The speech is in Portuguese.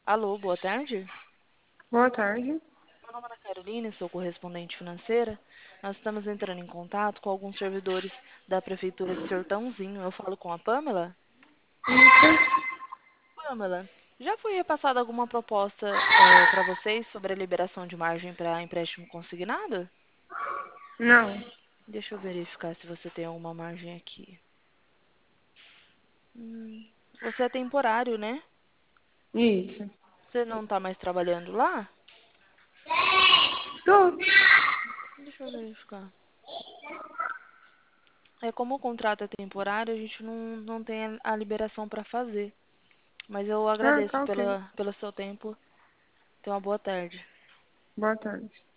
Alô, boa tarde. Boa tarde. Meu nome é Ana Carolina, sou correspondente financeira. Nós estamos entrando em contato com alguns servidores da Prefeitura de Sertãozinho. Eu falo com a Pamela. Pamela, já foi repassada alguma proposta para vocês sobre a liberação de margem para empréstimo consignado? Não, Deixa eu verificar se você tem alguma margem aqui. Hum, Você é temporário, né? isso. Você não está mais trabalhando lá? Tô. Deixa eu verificar. É como o contrato é temporário, a gente não tem a liberação para fazer. Mas eu Ah, agradeço tá ok. pelo seu tempo. Tenha uma boa tarde. Boa tarde.